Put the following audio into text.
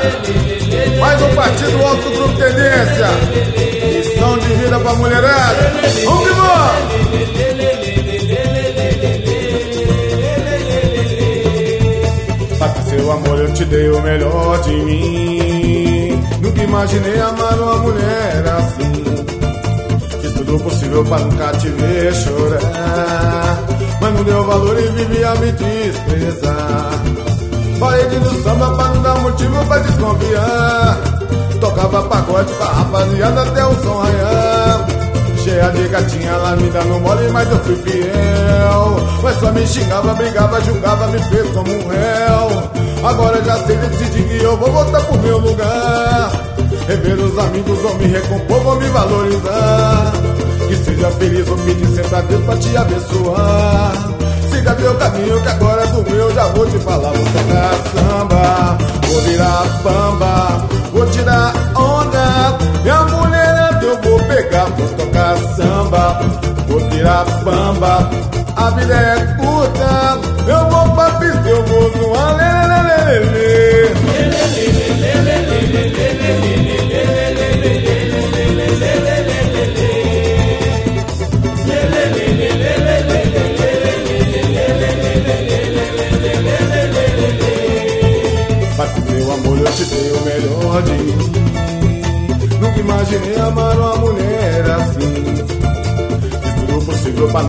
Mais um partido alto do Grupo Tendência. Missão de vida pra mulherada. Vamos embora! Pra seu amor eu te dei o melhor de mim. Nunca imaginei amar uma mulher assim. Fiz tudo possível pra nunca te ver chorar, mas não deu valor e vivi a me desprezar. Parede do samba pra não dar motivo pra desconfiar. Tocava pagode pra rapaziada até o som raiar. Cheia de gatinha, ela me dando mole, mas eu fui fiel. Mas só me xingava, brigava, julgava, me fez como um réu. Agora já sei decidir que eu vou voltar pro meu lugar. Rever os amigos, vou me recompor, vou me valorizar. Que seja feliz, vou pedir sempre a Deus pra te abençoar. Siga teu caminho que agora é do meu, já vou te falar. Vou tocar samba, vou virar bamba, vou tirar onda. Minha mulherada eu vou pegar, vou tocar samba, vou tirar bamba. A vida é curta, eu vou pra pista, eu vou zoar. Mas com seu amor eu te dei o melhor de mim. Nunca imaginei amar uma mulher assim. Fiz tudo possível pra